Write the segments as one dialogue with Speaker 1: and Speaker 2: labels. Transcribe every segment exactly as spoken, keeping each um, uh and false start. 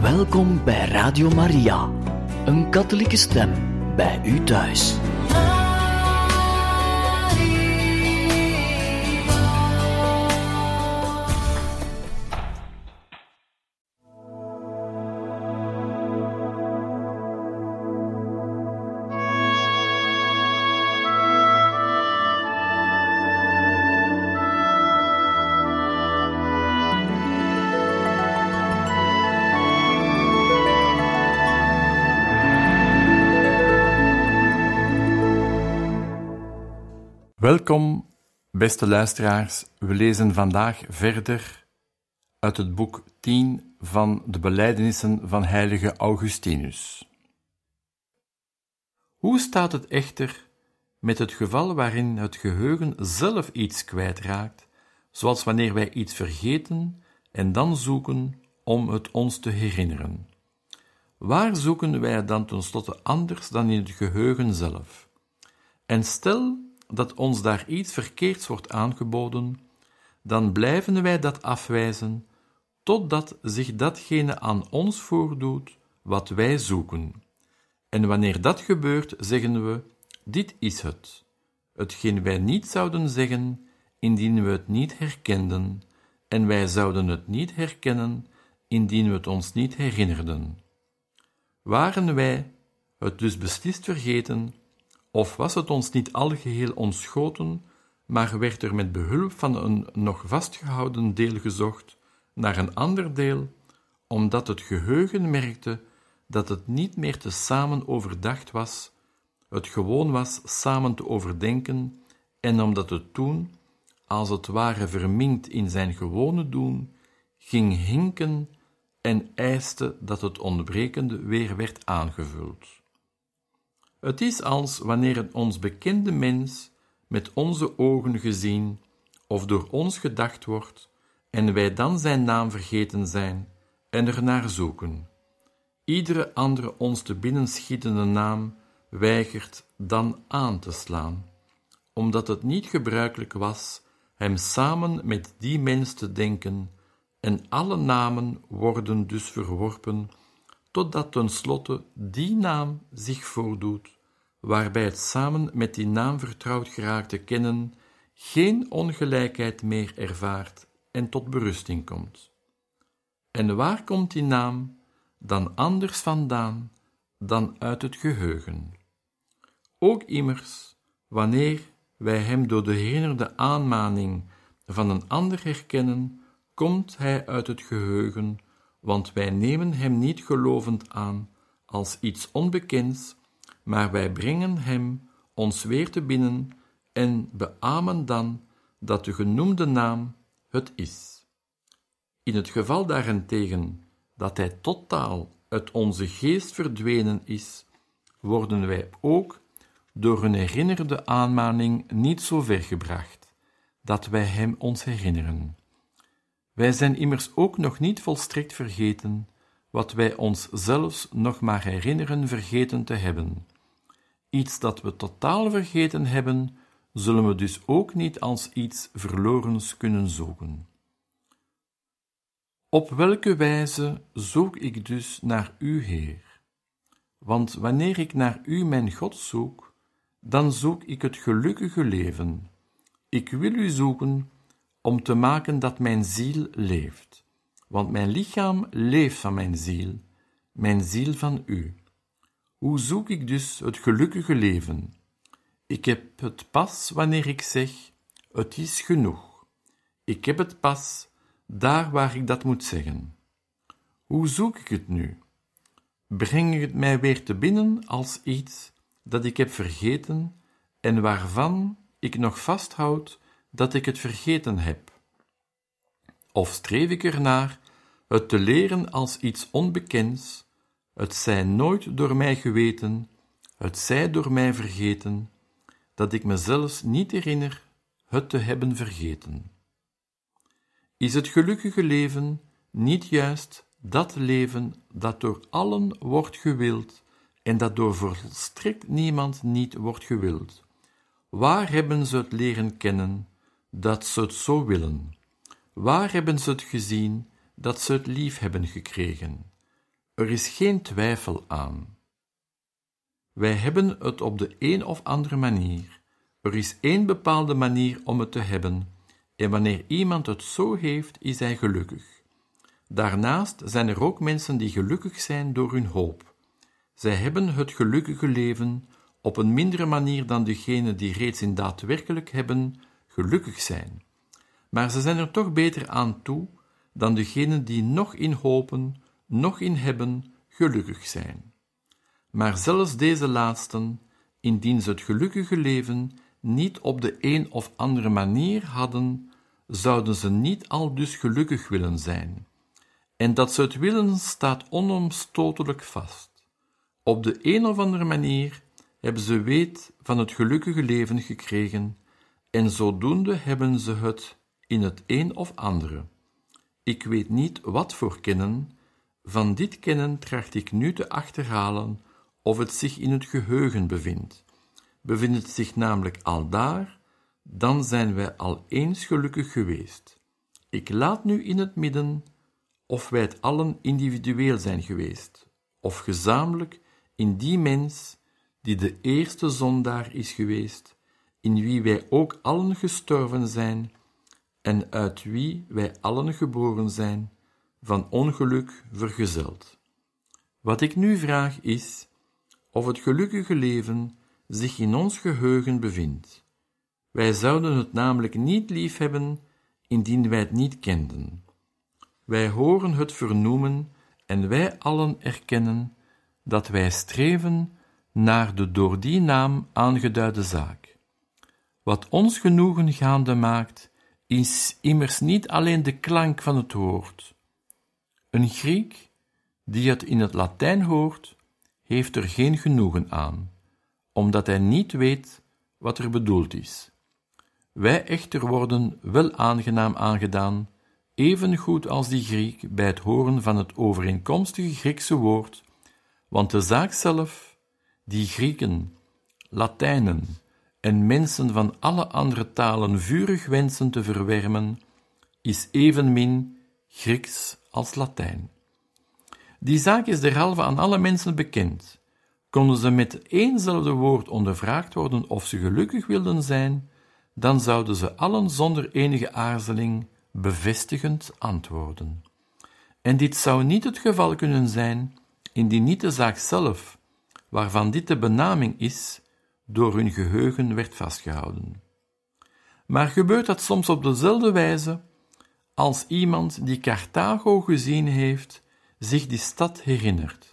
Speaker 1: Welkom bij Radio Maria, een katholieke stem bij u thuis.
Speaker 2: Welkom, beste luisteraars. We lezen vandaag verder uit het boek tien van de Belijdenissen van heilige Augustinus. Hoe staat het echter met het geval waarin het geheugen zelf iets kwijtraakt, zoals wanneer wij iets vergeten en dan zoeken om het ons te herinneren? Waar zoeken wij dan tenslotte anders dan in het geheugen zelf? En stel dat ons daar iets verkeerds wordt aangeboden, dan blijven wij dat afwijzen, totdat zich datgene aan ons voordoet wat wij zoeken. En wanneer dat gebeurt, zeggen we, dit is het, hetgeen wij niet zouden zeggen, indien we het niet herkenden, en wij zouden het niet herkennen, indien we het ons niet herinnerden. Waren wij het dus beslist vergeten, of was het ons niet algeheel ontschoten, maar werd er met behulp van een nog vastgehouden deel gezocht naar een ander deel, omdat het geheugen merkte dat het niet meer te samen overdacht was, het gewoon was samen te overdenken, en omdat het toen, als het ware verminkt in zijn gewone doen, ging hinken en eiste dat het ontbrekende weer werd aangevuld. Het is als wanneer een ons bekende mens met onze ogen gezien of door ons gedacht wordt en wij dan zijn naam vergeten zijn en er naar zoeken. Iedere andere ons te binnen schietende naam weigert dan aan te slaan, omdat het niet gebruikelijk was hem samen met die mens te denken, en alle namen worden dus verworpen, totdat tenslotte die naam zich voordoet, waarbij het samen met die naam vertrouwd geraakte kennen geen ongelijkheid meer ervaart en tot berusting komt. En waar komt die naam dan anders vandaan dan uit het geheugen? Ook immers, wanneer wij hem door de herinnerde aanmaning van een ander herkennen, komt hij uit het geheugen, want wij nemen hem niet gelovend aan als iets onbekends, maar wij brengen hem ons weer te binnen en beamen dan dat de genoemde naam het is. In het geval daarentegen dat hij totaal uit onze geest verdwenen is, worden wij ook door een herinnerde aanmaning niet zo ver gebracht, dat wij hem ons herinneren. Wij zijn immers ook nog niet volstrekt vergeten, wat wij ons zelfs nog maar herinneren vergeten te hebben. Iets dat we totaal vergeten hebben, zullen we dus ook niet als iets verlorens kunnen zoeken. Op welke wijze zoek ik dus naar u, Heer? Want wanneer ik naar u, mijn God, zoek, dan zoek ik het gelukkige leven. Ik wil u zoeken om te maken dat mijn ziel leeft. Want mijn lichaam leeft van mijn ziel, mijn ziel van u. Hoe zoek ik dus het gelukkige leven? Ik heb het pas wanneer ik zeg, het is genoeg. Ik heb het pas daar waar ik dat moet zeggen. Hoe zoek ik het nu? Breng ik het mij weer te binnen als iets dat ik heb vergeten en waarvan ik nog vasthoud dat ik het vergeten heb? Of streef ik ernaar het te leren als iets onbekends, het zij nooit door mij geweten, het zij door mij vergeten, dat ik me zelfs niet herinner het te hebben vergeten? Is het gelukkige leven niet juist dat leven dat door allen wordt gewild en dat door volstrekt niemand niet wordt gewild? Waar hebben ze het leren kennen dat ze het zo willen? Waar hebben ze het gezien dat ze het lief hebben gekregen? Er is geen twijfel aan. Wij hebben het op de een of andere manier. Er is één bepaalde manier om het te hebben, en wanneer iemand het zo heeft, is hij gelukkig. Daarnaast zijn er ook mensen die gelukkig zijn door hun hoop. Zij hebben het gelukkige leven op een mindere manier dan degenen die reeds in daadwerkelijk hebben gelukkig zijn. Maar ze zijn er toch beter aan toe dan degenen die nog in hopen, nog in hebben, gelukkig zijn. Maar zelfs deze laatsten, indien ze het gelukkige leven niet op de een of andere manier hadden, zouden ze niet aldus gelukkig willen zijn. En dat ze het willen staat onomstotelijk vast. Op de een of andere manier hebben ze weet van het gelukkige leven gekregen, en zodoende hebben ze het in het een of andere. Ik weet niet wat voor kennen, van dit kennen tracht ik nu te achterhalen of het zich in het geheugen bevindt. Bevindt het zich namelijk aldaar, dan zijn wij al eens gelukkig geweest. Ik laat nu in het midden of wij het allen individueel zijn geweest, of gezamenlijk in die mens die de eerste zondaar is geweest, in wie wij ook allen gestorven zijn en uit wie wij allen geboren zijn, van ongeluk vergezeld. Wat ik nu vraag is, of het gelukkige leven zich in ons geheugen bevindt. Wij zouden het namelijk niet liefhebben, indien wij het niet kenden. Wij horen het vernoemen en wij allen erkennen dat wij streven naar de door die naam aangeduide zaak. Wat ons genoegen gaande maakt, is immers niet alleen de klank van het woord. Een Griek, die het in het Latijn hoort, heeft er geen genoegen aan, omdat hij niet weet wat er bedoeld is. Wij echter worden wel aangenaam aangedaan, evengoed als die Griek bij het horen van het overeenkomstige Griekse woord, want de zaak zelf, die Grieken, Latijnen en mensen van alle andere talen vurig wensen te verwermen, is evenmin Grieks als Latijn. Die zaak is derhalve aan alle mensen bekend. Konden ze met éénzelfde woord ondervraagd worden of ze gelukkig wilden zijn, dan zouden ze allen zonder enige aarzeling bevestigend antwoorden. En dit zou niet het geval kunnen zijn, indien niet de zaak zelf, waarvan dit de benaming is, door hun geheugen werd vastgehouden. Maar gebeurt dat soms op dezelfde wijze als iemand die Carthago gezien heeft, zich die stad herinnert?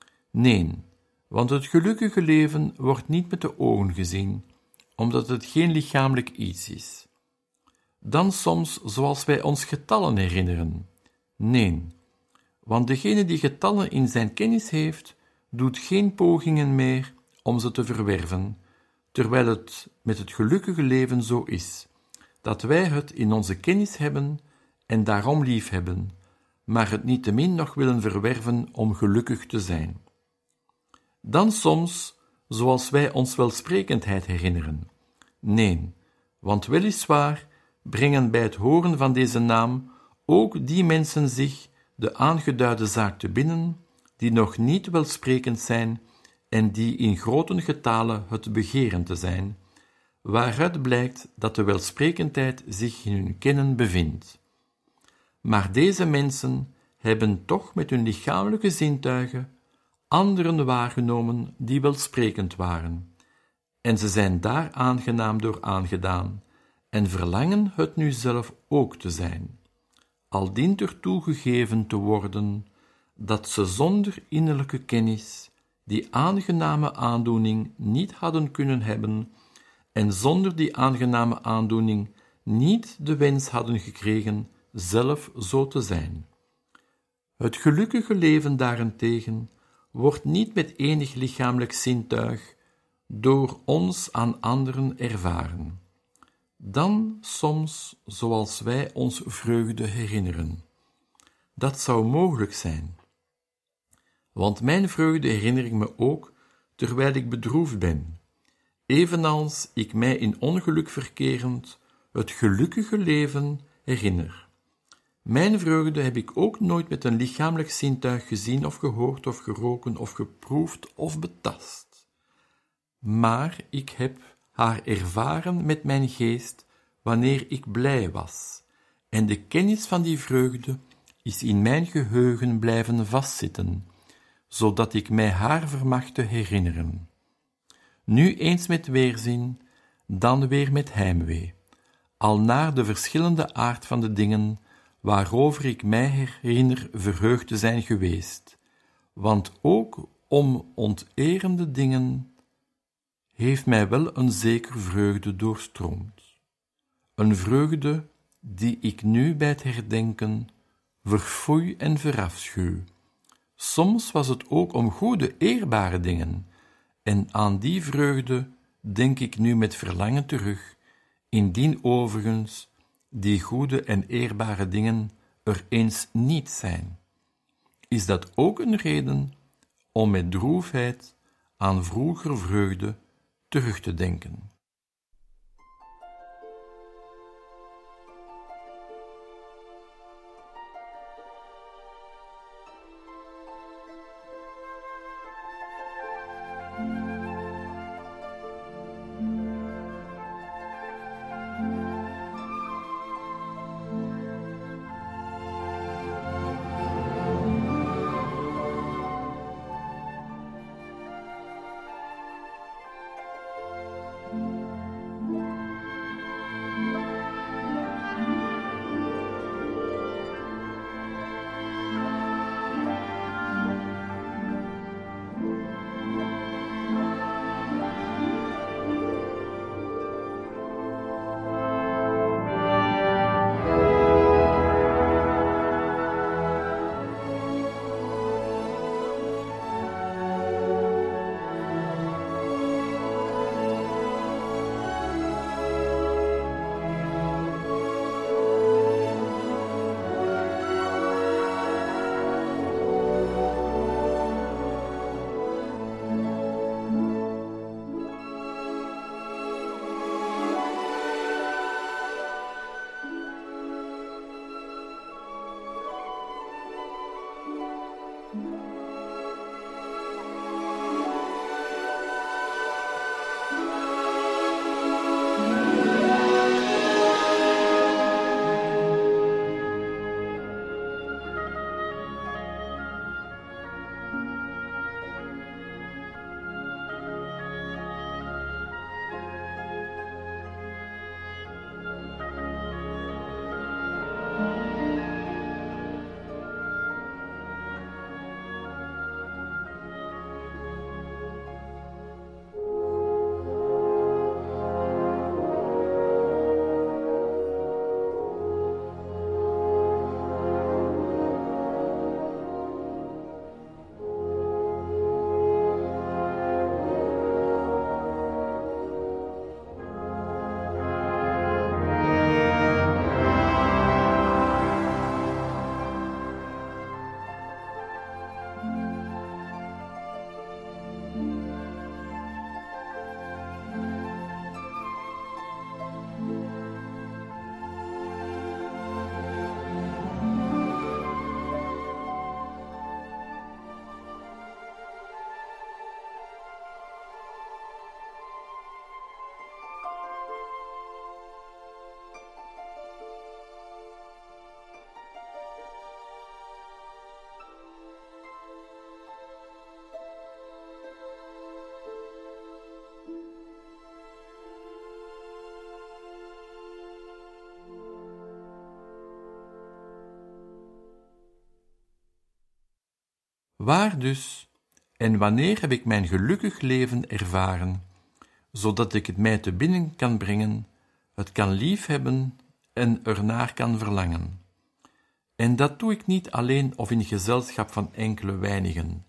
Speaker 2: Nee, want het gelukkige leven wordt niet met de ogen gezien, omdat het geen lichamelijk iets is. Dan soms zoals wij ons getallen herinneren. Nee, want degene die getallen in zijn kennis heeft, doet geen pogingen meer om ze te verwerven, terwijl het met het gelukkige leven zo is, dat wij het in onze kennis hebben en daarom lief hebben, maar het niettemin nog willen verwerven om gelukkig te zijn. Dan soms, zoals wij ons welsprekendheid herinneren. Nee, want weliswaar brengen bij het horen van deze naam ook die mensen zich de aangeduide zaak te binnen, die nog niet welsprekend zijn en die in grote getale het begeren te zijn, waaruit blijkt dat de welsprekendheid zich in hun kennen bevindt. Maar deze mensen hebben toch met hun lichamelijke zintuigen anderen waargenomen die welsprekend waren, en ze zijn daar aangenaam door aangedaan, en verlangen het nu zelf ook te zijn, al dient er toegegeven te worden dat ze zonder innerlijke kennis die aangename aandoening niet hadden kunnen hebben, en zonder die aangename aandoening niet de wens hadden gekregen zelf zo te zijn. Het gelukkige leven daarentegen wordt niet met enig lichamelijk zintuig door ons aan anderen ervaren, dan soms zoals wij ons vreugde herinneren. Dat zou mogelijk zijn, want mijn vreugde herinner ik me ook terwijl ik bedroefd ben, evenals ik mij in ongeluk verkerend het gelukkige leven herinner. Mijn vreugde heb ik ook nooit met een lichamelijk zintuig gezien of gehoord of geroken of geproefd of betast. Maar ik heb haar ervaren met mijn geest wanneer ik blij was, en de kennis van die vreugde is in mijn geheugen blijven vastzitten, zodat ik mij haar vermag te herinneren. Nu eens met weerzin, dan weer met heimwee, al naar de verschillende aard van de dingen waarover ik mij herinner verheugd te zijn geweest, want ook om onterende dingen heeft mij wel een zeker vreugde doorstroomd. Een vreugde die ik nu bij het herdenken verfoei en verafschuw. Soms was het ook om goede, eerbare dingen, en aan die vreugde denk ik nu met verlangen terug, indien overigens die goede en eerbare dingen er eens niet zijn. Is dat ook een reden om met droefheid aan vroeger vreugde terug te denken? Waar dus en wanneer heb ik mijn gelukkig leven ervaren, zodat ik het mij te binnen kan brengen, het kan liefhebben en ernaar kan verlangen? En dat doe ik niet alleen of in gezelschap van enkele weinigen.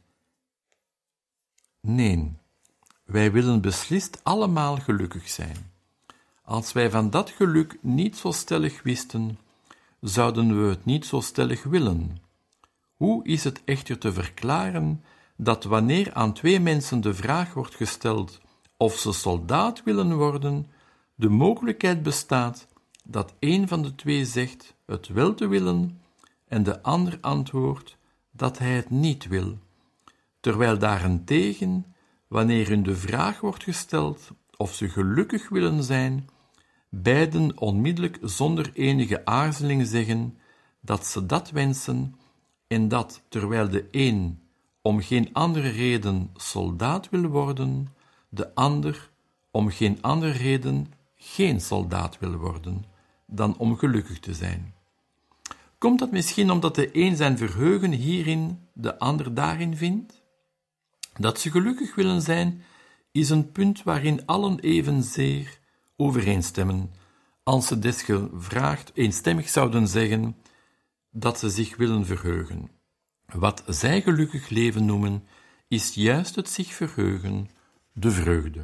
Speaker 2: Nee, wij willen beslist allemaal gelukkig zijn. Als wij van dat geluk niet zo stellig wisten, zouden we het niet zo stellig willen. Hoe is het echter te verklaren dat wanneer aan twee mensen de vraag wordt gesteld of ze soldaat willen worden, de mogelijkheid bestaat dat een van de twee zegt het wel te willen en de ander antwoordt dat hij het niet wil, terwijl daarentegen, wanneer hun de vraag wordt gesteld of ze gelukkig willen zijn, beiden onmiddellijk zonder enige aarzeling zeggen dat ze dat wensen en dat, terwijl de een om geen andere reden soldaat wil worden, de ander om geen andere reden geen soldaat wil worden, dan om gelukkig te zijn. Komt dat misschien omdat de een zijn verheugen hierin, de ander daarin vindt? Dat ze gelukkig willen zijn, is een punt waarin allen evenzeer overeenstemmen, als ze desgevraagd eenstemmig zouden zeggen dat ze zich willen verheugen. Wat zij gelukkig leven noemen, is juist het zich verheugen, de vreugde.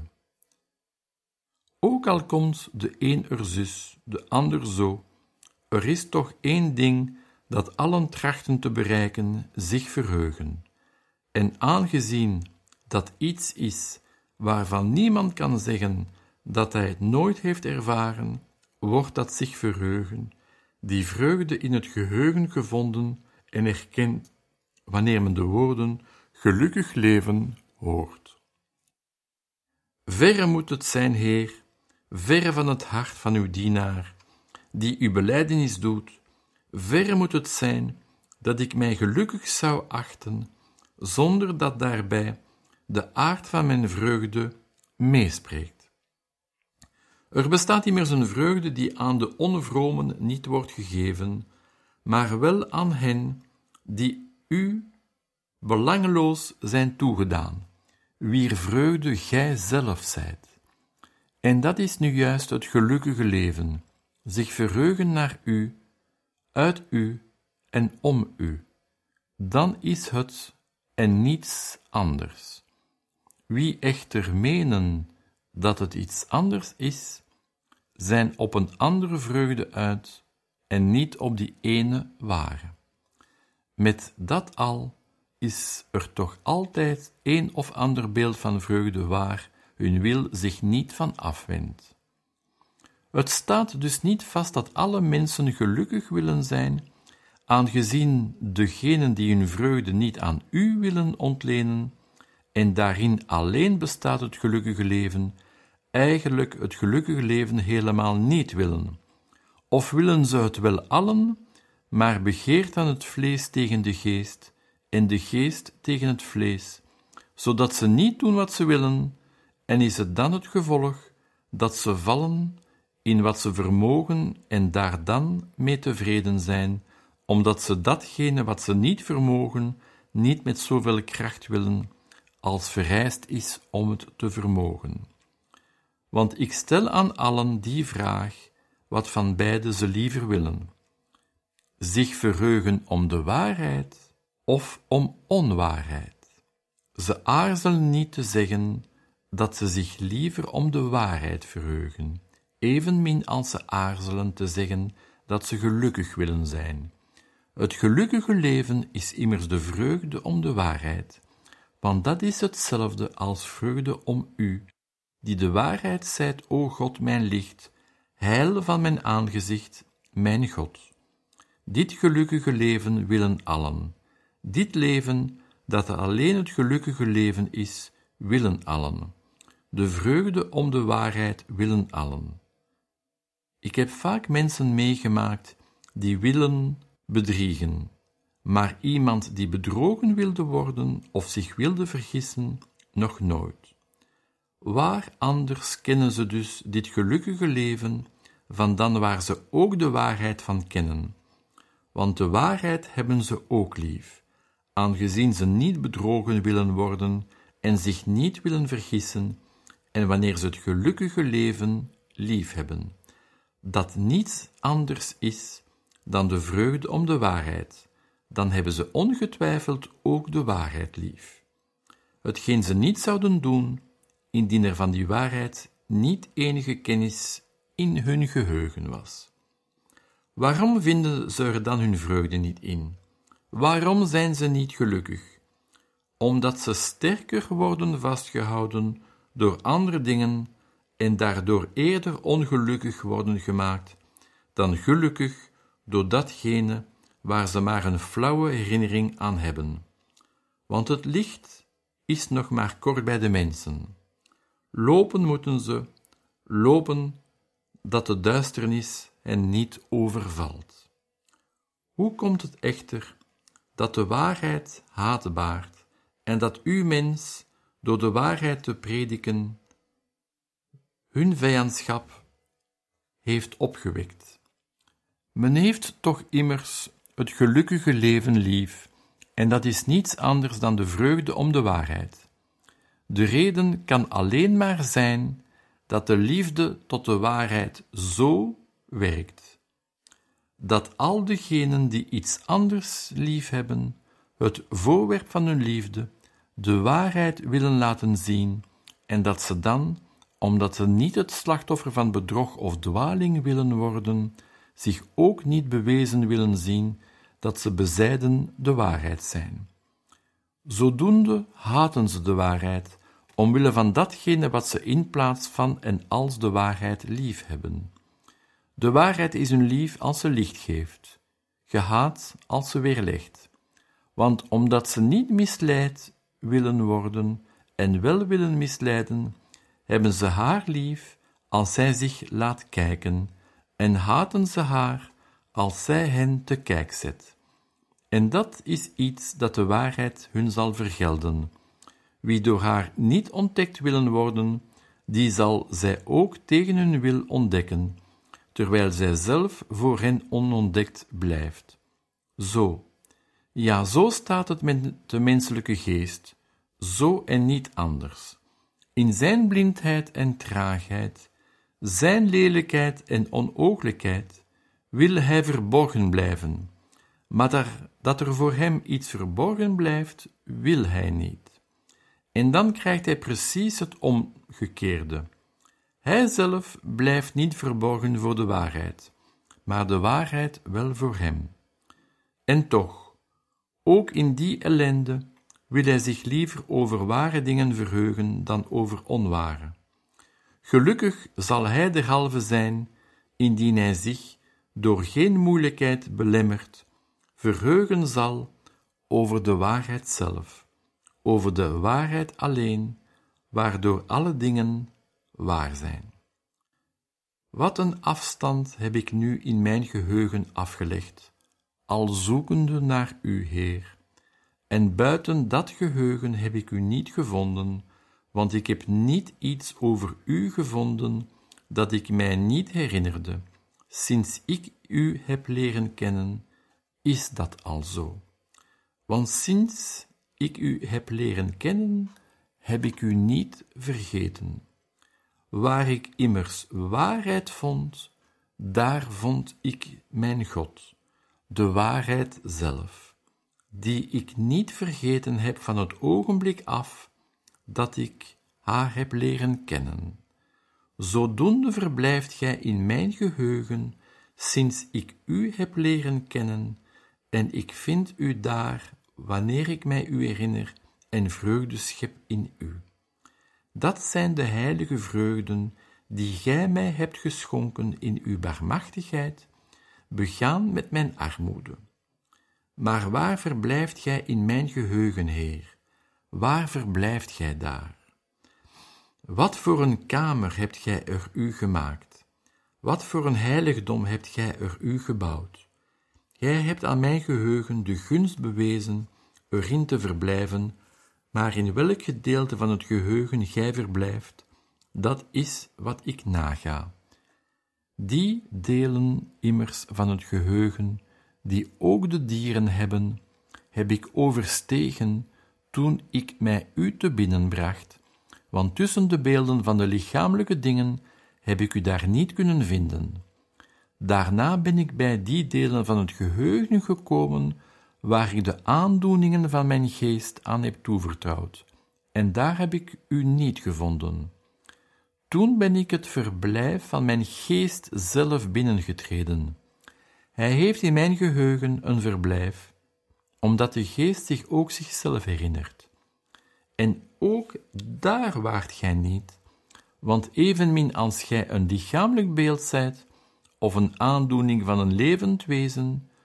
Speaker 2: Ook al komt de een er zus, de ander zo, er is toch één ding dat allen trachten te bereiken, zich verheugen. En aangezien dat iets is waarvan niemand kan zeggen dat hij het nooit heeft ervaren, wordt dat zich verheugen, die vreugde in het geheugen gevonden en erkend wanneer men de woorden gelukkig leven hoort. Verre moet het zijn, Heer, verre van het hart van uw dienaar, die uw belijdenis doet, verre moet het zijn dat ik mij gelukkig zou achten, zonder dat daarbij de aard van mijn vreugde meespreekt. Er bestaat immers een vreugde die aan de onvromen niet wordt gegeven, maar wel aan hen die u belangeloos zijn toegedaan, wier vreugde gij zelf zijt. En dat is nu juist het gelukkige leven, zich verheugen naar u, uit u en om u. Dan is het en niets anders. Wie echter menen dat het iets anders is, zijn op een andere vreugde uit en niet op die ene ware. Met dat al is er toch altijd een of ander beeld van vreugde waar hun wil zich niet van afwendt. Het staat dus niet vast dat alle mensen gelukkig willen zijn, aangezien degenen die hun vreugde niet aan u willen ontlenen, en daarin alleen bestaat het gelukkige leven, eigenlijk het gelukkige leven helemaal niet willen. Of willen ze het wel allen, maar begeert dan het vlees tegen de geest, en de geest tegen het vlees, zodat ze niet doen wat ze willen, en is het dan het gevolg dat ze vallen in wat ze vermogen en daar dan mee tevreden zijn, omdat ze datgene wat ze niet vermogen, niet met zoveel kracht willen, als vereist is om het te vermogen. Want ik stel aan allen die vraag, wat van beide ze liever willen. Zich verheugen om de waarheid of om onwaarheid. Ze aarzelen niet te zeggen dat ze zich liever om de waarheid verheugen, evenmin als ze aarzelen te zeggen dat ze gelukkig willen zijn. Het gelukkige leven is immers de vreugde om de waarheid, want dat is hetzelfde als vreugde om u, die de waarheid zijt, o God, mijn licht, heil van mijn aangezicht, mijn God. Dit gelukkige leven willen allen. Dit leven, dat alleen het gelukkige leven is, willen allen. De vreugde om de waarheid willen allen. Ik heb vaak mensen meegemaakt die willen bedriegen, maar iemand die bedrogen wilde worden of zich wilde vergissen, nog nooit. Waar anders kennen ze dus dit gelukkige leven van dan waar ze ook de waarheid van kennen? Want de waarheid hebben ze ook lief, aangezien ze niet bedrogen willen worden en zich niet willen vergissen, en wanneer ze het gelukkige leven lief hebben, dat niets anders is dan de vreugde om de waarheid, dan hebben ze ongetwijfeld ook de waarheid lief. Hetgeen ze niet zouden doen, indien er van die waarheid niet enige kennis in hun geheugen was. Waarom vinden ze er dan hun vreugde niet in? Waarom zijn ze niet gelukkig? Omdat ze sterker worden vastgehouden door andere dingen en daardoor eerder ongelukkig worden gemaakt dan gelukkig door datgene waar ze maar een flauwe herinnering aan hebben. Want het licht is nog maar kort bij de mensen. Lopen moeten ze, lopen dat de duisternis hen niet overvalt. Hoe komt het echter dat de waarheid haat baart en dat u, mens, door de waarheid te prediken, hun vijandschap heeft opgewekt? Men heeft toch immers het gelukkige leven lief, en dat is niets anders dan de vreugde om de waarheid. De reden kan alleen maar zijn dat de liefde tot de waarheid zo werkt, dat al degenen die iets anders lief hebben, het voorwerp van hun liefde, de waarheid willen laten zien, en dat ze dan, omdat ze niet het slachtoffer van bedrog of dwaling willen worden, zich ook niet bewezen willen zien dat ze bezijden de waarheid zijn. Zodoende haten ze de waarheid, omwille van datgene wat ze in plaats van en als de waarheid lief hebben. De waarheid is hun lief als ze licht geeft, gehaat als ze weerlegt. Want omdat ze niet misleid willen worden en wel willen misleiden, hebben ze haar lief als zij zich laat kijken, en haten ze haar als zij hen te kijk zet. En dat is iets dat de waarheid hun zal vergelden. Wie door haar niet ontdekt willen worden, die zal zij ook tegen hun wil ontdekken, terwijl zij zelf voor hen onontdekt blijft. Zo, ja, zo staat het met de menselijke geest, zo en niet anders. In zijn blindheid en traagheid, zijn lelijkheid en onooglijkheid, wil hij verborgen blijven, maar daar, dat er voor hem iets verborgen blijft, wil hij niet. En dan krijgt hij precies het omgekeerde. Hij zelf blijft niet verborgen voor de waarheid, maar de waarheid wel voor hem. En toch, ook in die ellende wil hij zich liever over ware dingen verheugen dan over onware. Gelukkig zal hij derhalve zijn, indien hij zich, door geen moeilijkheid belemmerd, verheugen zal over de waarheid zelf, over de waarheid alleen, waardoor alle dingen waar zijn. Wat een afstand heb ik nu in mijn geheugen afgelegd, al zoekende naar u, Heer. En buiten dat geheugen heb ik u niet gevonden, want ik heb niet iets over u gevonden dat ik mij niet herinnerde. Sinds ik u heb leren kennen, is dat al zo. Want sinds ik u heb leren kennen, heb ik u niet vergeten. Waar ik immers waarheid vond, daar vond ik mijn God, de waarheid zelf, die ik niet vergeten heb van het ogenblik af dat ik haar heb leren kennen. Zodoende verblijft gij in mijn geheugen, sinds ik u heb leren kennen, en ik vind u daar, wanneer ik mij u herinner en vreugde schep in u. Dat zijn de heilige vreugden die gij mij hebt geschonken in uw barmhartigheid, begaan met mijn armoede. Maar waar verblijft gij in mijn geheugen, Heer? Waar verblijft gij daar? Wat voor een kamer hebt gij er u gemaakt? Wat voor een heiligdom hebt gij er u gebouwd? Gij hebt aan mijn geheugen de gunst bewezen erin te verblijven, maar in welk gedeelte van het geheugen gij verblijft, dat is wat ik naga. Die delen immers van het geheugen, die ook de dieren hebben, heb ik overstegen toen ik mij u te binnen bracht, want tussen de beelden van de lichamelijke dingen heb ik u daar niet kunnen vinden. Daarna ben ik bij die delen van het geheugen gekomen, waar ik de aandoeningen van mijn geest aan heb toevertrouwd, en daar heb ik u niet gevonden. Toen ben ik het verblijf van mijn geest zelf binnengetreden. Hij heeft in mijn geheugen een verblijf, omdat de geest zich ook zichzelf herinnert. En ook daar waart gij niet, want evenmin als gij een lichamelijk beeld zijt, of een aandoening van een levend wezen,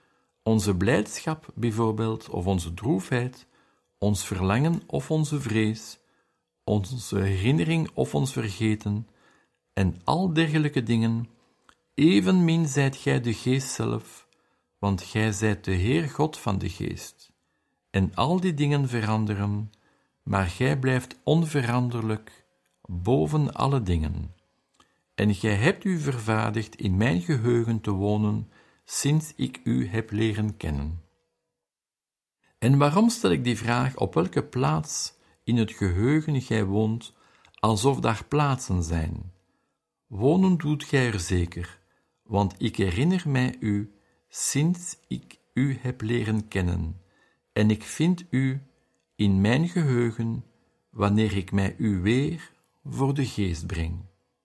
Speaker 2: Onze blijdschap bijvoorbeeld, of onze droefheid, ons verlangen of onze vrees, onze herinnering of ons vergeten, en al dergelijke dingen, evenmin zijt gij de Geest zelf, want gij zijt de Heer God van de Geest. En al die dingen veranderen, maar gij blijft onveranderlijk boven alle dingen. En gij hebt u vervaardigd in mijn geheugen te wonen, sinds ik u heb leren kennen. En waarom stel ik die vraag op welke plaats in het geheugen gij woont, alsof daar plaatsen zijn? Wonen doet gij er zeker, want ik herinner mij u, sinds ik u heb leren kennen, en ik vind u in mijn geheugen, wanneer ik mij u weer voor de geest breng.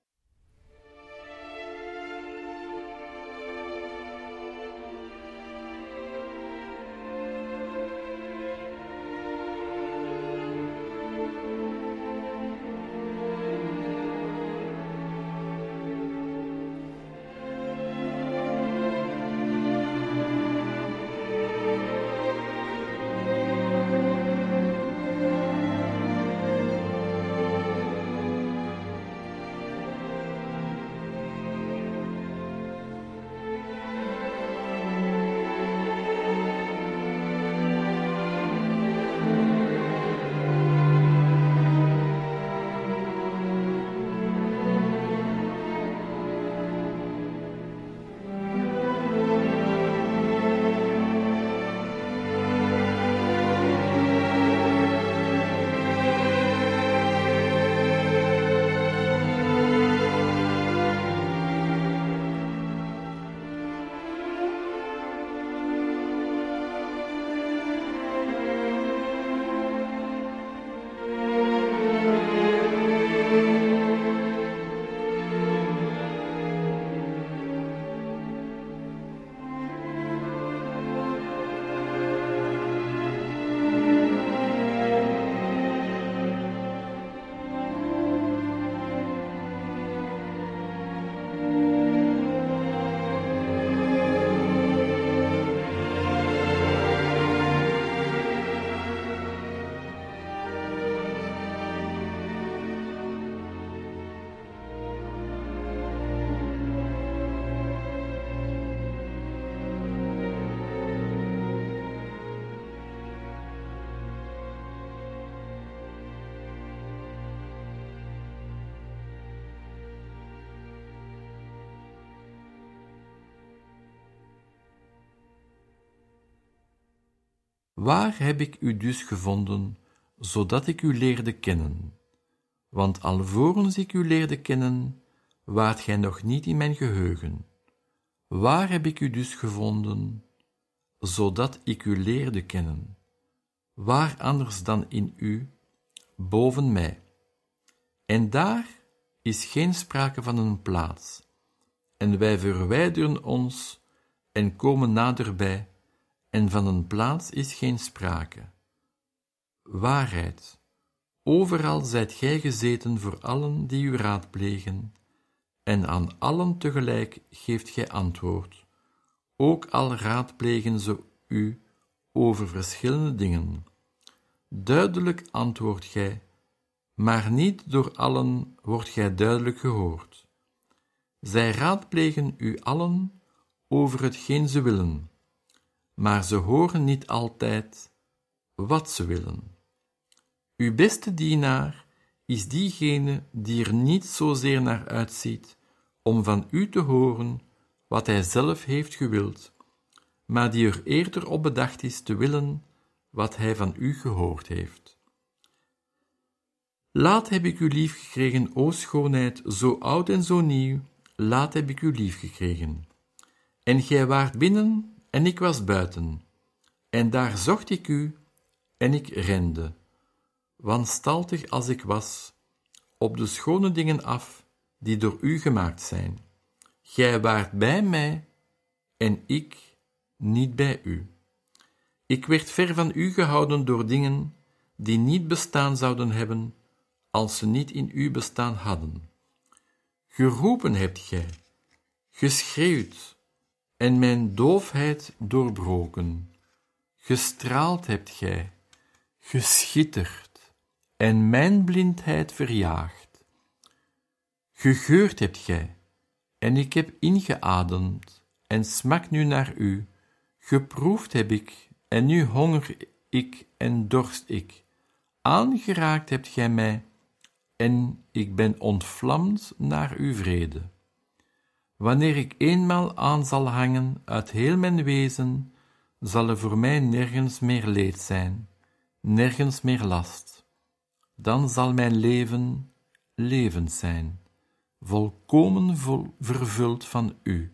Speaker 2: Waar heb ik u dus gevonden, zodat ik u leerde kennen? Want alvorens ik u leerde kennen, waart gij nog niet in mijn geheugen. Waar heb ik u dus gevonden, zodat ik u leerde kennen? Waar anders dan in u, boven mij? En daar is geen sprake van een plaats, en wij verwijderen ons en komen naderbij, en van een plaats is geen sprake. Waarheid, overal zijt gij gezeten voor allen die u raadplegen, en aan allen tegelijk geeft gij antwoord, ook al raadplegen ze u over verschillende dingen. Duidelijk antwoordt gij, maar niet door allen wordt gij duidelijk gehoord. Zij raadplegen u allen over hetgeen ze willen, maar ze horen niet altijd wat ze willen. Uw beste dienaar is diegene die er niet zozeer naar uitziet om van u te horen wat hij zelf heeft gewild, maar die er eerder op bedacht is te willen wat hij van u gehoord heeft. Laat heb ik u lief gekregen, o schoonheid, zo oud en zo nieuw, laat heb ik u lief gekregen. En gij waart binnen, en ik was buiten, en daar zocht ik u, en ik rende, wanstaltig als ik was, op de schone dingen af, die door u gemaakt zijn. Gij waart bij mij, en ik niet bij u. Ik werd ver van u gehouden door dingen, die niet bestaan zouden hebben, als ze niet in u bestaan hadden. Geroepen hebt gij, geschreeuwd, en mijn doofheid doorbroken. Gestraald hebt gij, geschitterd, en mijn blindheid verjaagd. Gegeurd hebt gij, en ik heb ingeademd, en smak nu naar u. Geproefd heb ik, en nu honger ik en dorst ik. Aangeraakt hebt gij mij, en ik ben ontvlamd naar uw vrede. Wanneer ik eenmaal aan zal hangen uit heel mijn wezen, zal er voor mij nergens meer leed zijn, nergens meer last. Dan zal mijn leven levend zijn, volkomen vol, vervuld van u.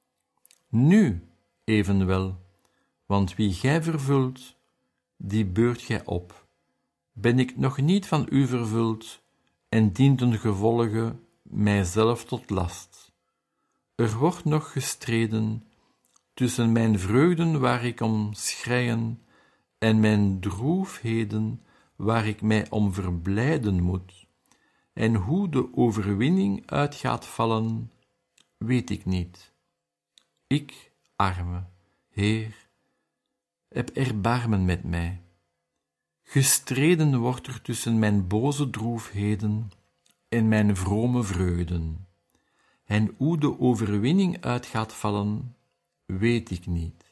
Speaker 2: Nu evenwel, want wie gij vervult, die beurt gij op. Ben ik nog niet van u vervuld, en dient ten gevolge mijzelf tot last. Er wordt nog gestreden tussen mijn vreugden waar ik om schreien en mijn droefheden waar ik mij om verblijden moet. En hoe de overwinning uit gaat vallen, weet ik niet. Ik, arme Heer, heb erbarmen met mij. Gestreden wordt er tussen mijn boze droefheden en mijn vrome vreugden. En hoe de overwinning uit gaat vallen, weet ik niet.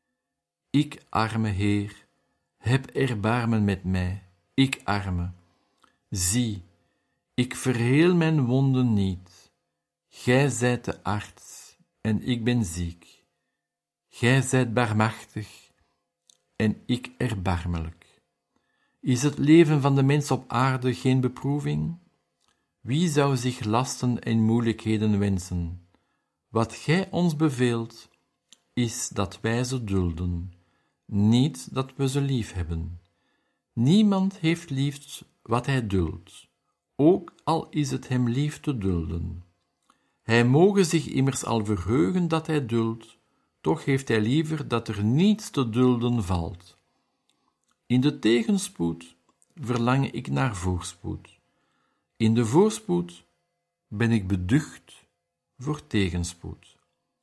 Speaker 2: Ik, arme Heer, heb erbarmen met mij, ik arme. Zie, ik verheel mijn wonden niet. Gij zijt de arts, en ik ben ziek. Gij zijt barmachtig, en ik erbarmelijk. Is het leven van de mens op aarde geen beproeving? Wie zou zich lasten en moeilijkheden wensen? Wat gij ons beveelt, is dat wij ze dulden, niet dat we ze lief hebben. Niemand heeft lief wat hij duldt, ook al is het hem lief te dulden. Hij moge zich immers al verheugen dat hij duldt, toch heeft hij liever dat er niets te dulden valt. In de tegenspoed verlang ik naar voorspoed. In de voorspoed ben ik beducht voor tegenspoed.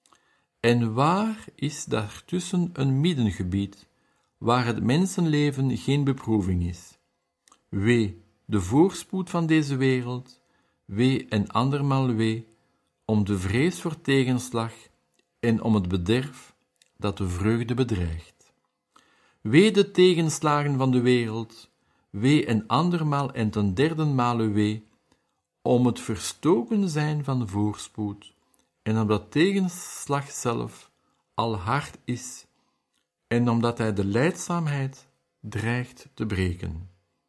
Speaker 2: En waar is daartussen een middengebied, waar het mensenleven geen beproeving is? Wee de voorspoed van deze wereld, wee en andermaal wee, om de vrees voor tegenslag en om het bederf dat de vreugde bedreigt. Wee de tegenslagen van de wereld, wee en andermaal en ten derden male wee, om het verstoken zijn van voorspoed, en omdat tegenslag zelf al hard is, en omdat hij de lijdzaamheid dreigt te breken.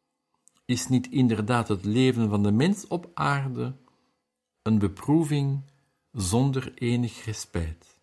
Speaker 2: Is niet inderdaad het leven van de mens op aarde een beproeving zonder enig respijt?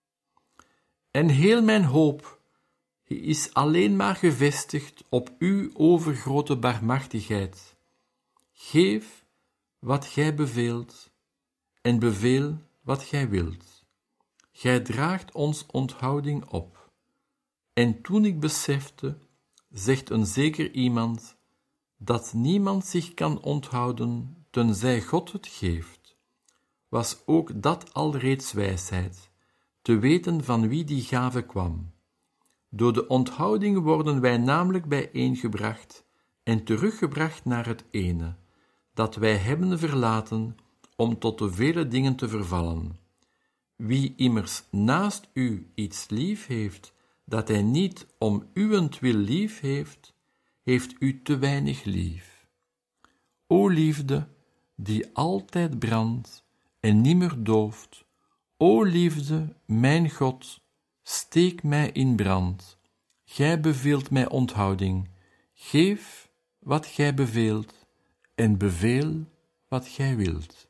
Speaker 2: En heel mijn hoop is alleen maar gevestigd op uw overgrote barmachtigheid. Geef wat gij beveelt, en beveel wat gij wilt. Gij draagt ons onthouding op. En toen ik besefte, zegt een zeker iemand, dat niemand zich kan onthouden, tenzij God het geeft, was ook dat alreeds wijsheid, te weten van wie die gave kwam. Door de onthouding worden wij namelijk bijeengebracht en teruggebracht naar het ene, dat wij hebben verlaten om tot de vele dingen te vervallen. Wie immers naast u iets lief heeft, dat hij niet om uwentwil lief heeft, heeft u te weinig lief. O liefde, die altijd brandt en nimmer dooft, o liefde, mijn God, steek mij in brand. Gij beveelt mij onthouding, geef wat gij beveelt, en beveel wat gij wilt.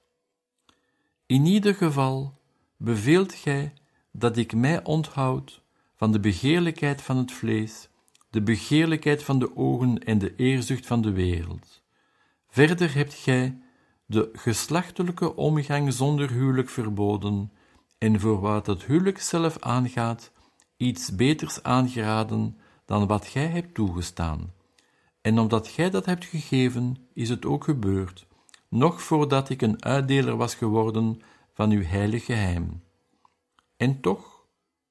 Speaker 2: In ieder geval beveelt gij dat ik mij onthoud van de begeerlijkheid van het vlees, de begeerlijkheid van de ogen en de eerzucht van de wereld. Verder hebt gij de geslachtelijke omgang zonder huwelijk verboden en voor wat het huwelijk zelf aangaat, iets beters aangeraden dan wat gij hebt toegestaan. En omdat gij dat hebt gegeven, is het ook gebeurd, nog voordat ik een uitdeler was geworden van uw heilig geheim. En toch,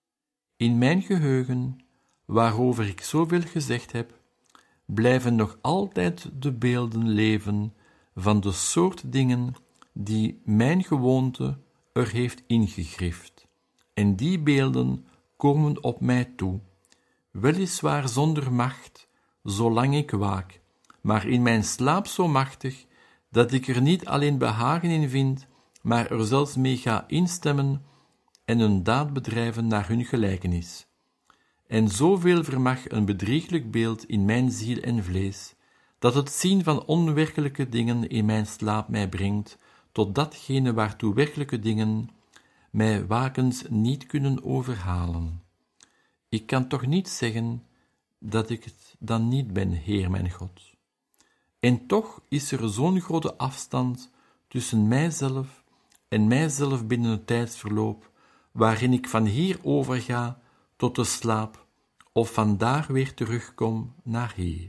Speaker 2: In mijn geheugen, waarover ik zoveel gezegd heb, blijven nog altijd de beelden leven van de soort dingen die mijn gewoonte er heeft ingegrift. En die beelden komen op mij toe, weliswaar zonder macht, zolang ik waak, maar in mijn slaap zo machtig, dat ik er niet alleen behagen in vind, maar er zelfs mee ga instemmen en een daad bedrijven naar hun gelijkenis. En zoveel vermag een bedrieglijk beeld in mijn ziel en vlees, dat het zien van onwerkelijke dingen in mijn slaap mij brengt tot datgene waartoe werkelijke dingen mij wakens niet kunnen overhalen. Ik kan toch niet zeggen dat ik het dan niet ben, Heer mijn God. En toch is er zo'n grote afstand tussen mijzelf en mijzelf binnen het tijdsverloop, waarin ik van hier overga tot de slaap, of vandaar weer terugkom naar Heer.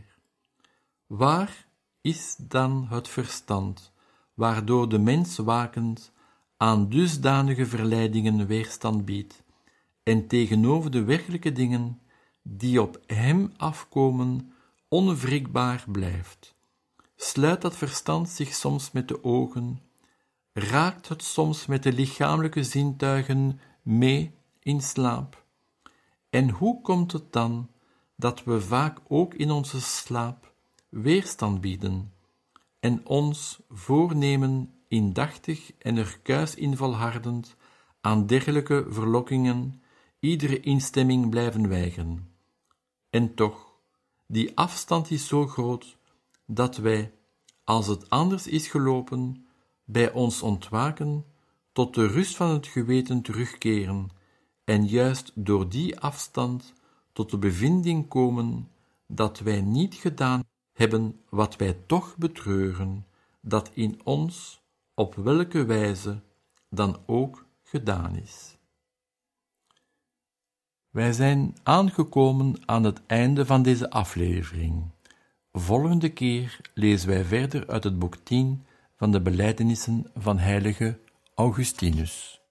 Speaker 2: Waar is dan het verstand, waardoor de mens wakend aan dusdanige verleidingen weerstand biedt, en tegenover de werkelijke dingen die op hem afkomen, onwrikbaar blijft? Sluit dat verstand zich soms met de ogen, raakt het soms met de lichamelijke zintuigen mee in slaap? En hoe komt het dan dat we vaak ook in onze slaap weerstand bieden en ons voornemen indachtig en er kuis in volhardend aan dergelijke verlokkingen iedere instemming blijven weigeren? En toch, die afstand is zo groot dat wij, als het anders is gelopen, bij ons ontwaken tot de rust van het geweten terugkeren en juist door die afstand tot de bevinding komen dat wij niet gedaan hebben wat wij toch betreuren, dat in ons op welke wijze dan ook gedaan is. Wij zijn aangekomen aan het einde van deze aflevering. Volgende keer lezen wij verder uit het boek tien van de Belijdenissen van heilige Augustinus.